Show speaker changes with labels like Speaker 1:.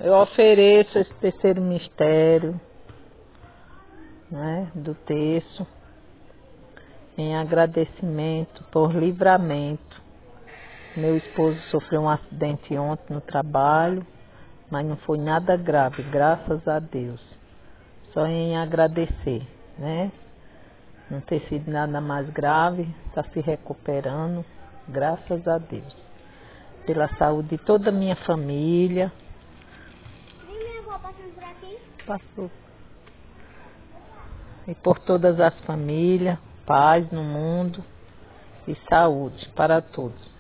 Speaker 1: Eu ofereço esse terceiro mistério, né, do terço, em agradecimento por livramento. Meu esposo sofreu um acidente ontem no trabalho, mas não foi nada grave, graças a Deus. Só em agradecer, né? Não ter sido nada mais grave, está se recuperando, graças a Deus. Pela saúde de toda a minha família.
Speaker 2: E minha avó passando por aqui?
Speaker 1: Passou. E por todas as famílias, paz no mundo e saúde para todos.